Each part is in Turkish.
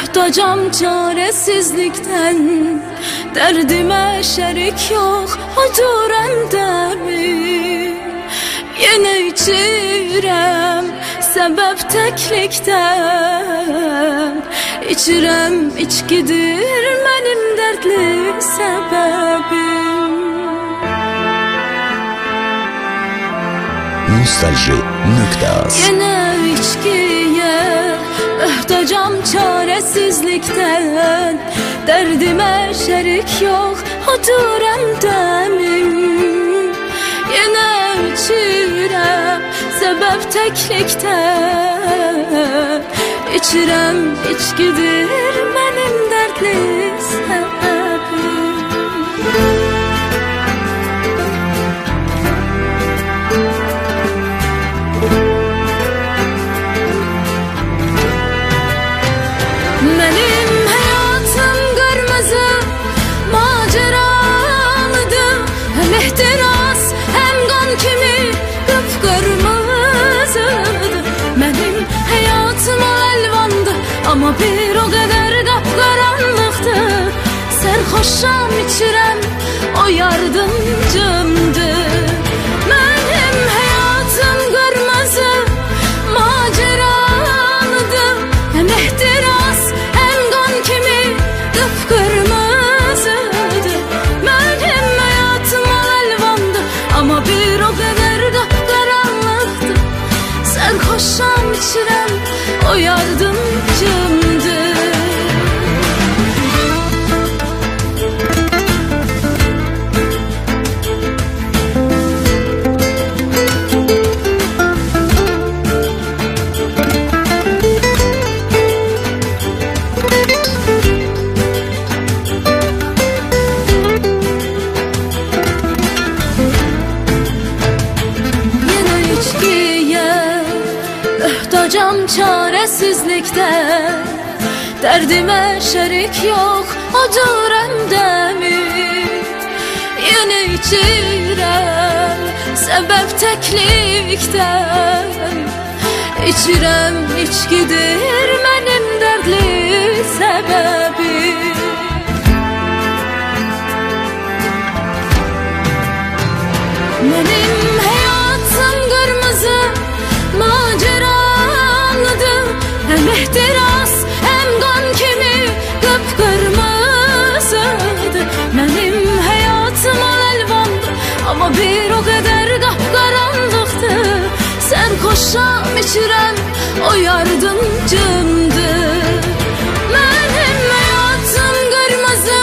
Mühtacam çaresizlikten, derdime şerik yok odur emdemin. Yine içirem sebep teklikten, İçirem içkidir benim dertli sebebim. Nostalji.az Yine içkiye mühtacam çaresizlikten, derdime şerik yok odur emdemin. Yine içirem sebep teklikten, İçirem içkidir benim dertli sebebim. Benim hayatım kırmızı maceralıdı, hem ihtiras hem kan kimi kıpkırmızıdı. Benim hayatım elvandı ama bir o kadar kapkaranlıktı. Serhoşam içirem o yardımcımdı. Benim hayatım kırmızı maceralıdı, hem ihtiras hem kan kimi kıpkırmızıdı. Benim hayatım elvandı ama bir o kadar kapkaranlıktı. Serhoşam içirem o yardımcımdı. Mühtacam çaresizlikten, derdime şerik yok odur emdemin. Yine içirem sebep teklikten, İçirem içkidir benim dertli sebebim. Benim hayatım kırmızı maceralıdı, hem ihtiras hem kan kimi kıpkırmızıdı. Benim hayatım elvandı ama bir o kadar kapkaranlıktı. Serhoşam içirem o yardımcımdı. Benim hayatım kırmızı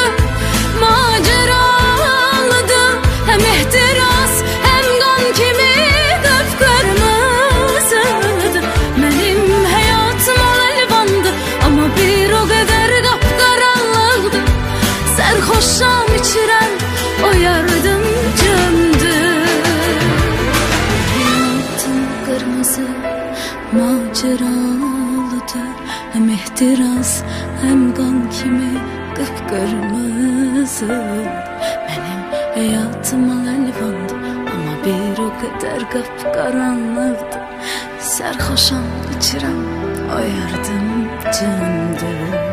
maceralıdı, hem ihtiras hem kan kimi kıpkırmızıdı. Benim hayatım elvandı ama bir o kadar kapkaranlıktı. Serhoşam içirem o yardımcımdı. Hayatım kırmızı maceralıdı, hem ihtiras hem kan kimi kıpkırmızı. Benim hayatım elvandı ama bir o kadar kapkaranlıktı. Serhoşam içirem o yardımcımdı.